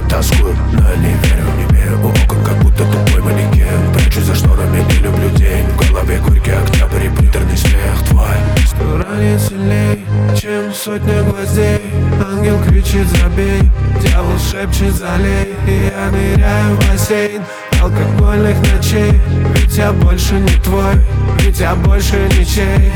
тоскую, но не верю. Не верю у окон, как будто тупой манекен. Прячусь за шторами, не люблю день. В голове горький октябрь и приторный смех твой. Что ранит сильней, чем сотня гвоздей. Ангел кричит забей, дьявол шепчет залей. И я ныряю в бассейн алкогольных ночей. Ведь я больше не твой, ведь я больше ничей.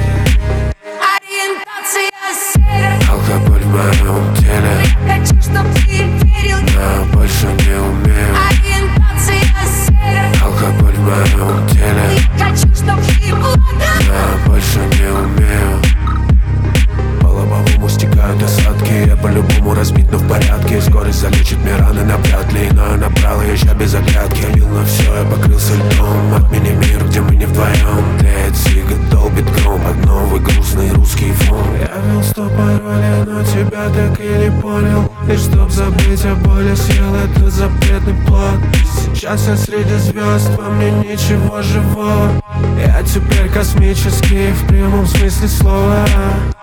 Алкоголь в моем теле, Я хочу, чтоб ты верил, но больше не умею. ориентация серая. Алкоголь в моем теле, Я хочу, чтоб ты плакал. но больше не умею. По лобовому стекают осадки. Я по-любому разбит, но в порядке. Скорость залечит мне раны навряд ли. Но я набрал, езжа без оглядки. Бил на все, я покрылся льдом. Отмени мир, где мы не вдвоем. Тлеет сига, долбит гром под новый грустный русский фон. Я ввел 100 паролей, но тебя так и не понял. И чтоб забыть о боли, съел этот запретный плод. Сейчас я среди звезд, во мне ничего живого. Я теперь космический в прямом смысле слова.